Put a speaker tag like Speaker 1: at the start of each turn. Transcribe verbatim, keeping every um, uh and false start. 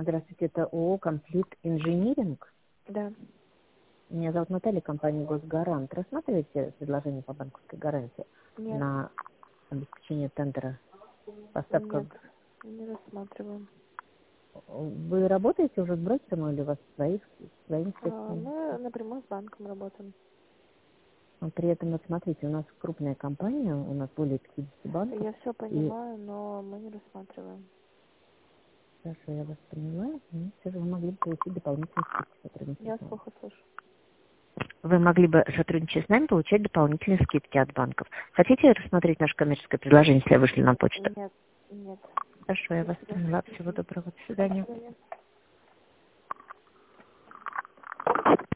Speaker 1: Здравствуйте, это ООО «Комплит Инжиниринг».
Speaker 2: Да.
Speaker 1: Меня зовут Наталья, компания «Госгарант». Рассматриваете предложение по банковской гарантии
Speaker 2: Нет.
Speaker 1: на обеспечение тендера поставка?
Speaker 2: Нет, не рассматриваем.
Speaker 1: Вы работаете уже с брокером или у вас своих, своими
Speaker 2: А,
Speaker 1: средствами?
Speaker 2: мы напрямую с банком работаем.
Speaker 1: Но при этом, вот смотрите, у нас крупная компания, у нас более пятидесяти банков.
Speaker 2: Я все
Speaker 1: И,
Speaker 2: понимаю, но мы не рассматриваем.
Speaker 1: хорошо, я вас поняла, но все же вы могли бы получить дополнительные скидки, сотрудничать
Speaker 2: Я
Speaker 1: с нами.
Speaker 2: плохо слышу.
Speaker 1: Вы могли бы, сотрудничая с нами, получать дополнительные скидки от банков. Хотите рассмотреть наше коммерческое предложение, если вышли на почту?
Speaker 2: Нет, нет.
Speaker 1: Хорошо, я вас
Speaker 2: Спасибо.
Speaker 1: поняла. Всего доброго. До свидания.
Speaker 2: До свидания.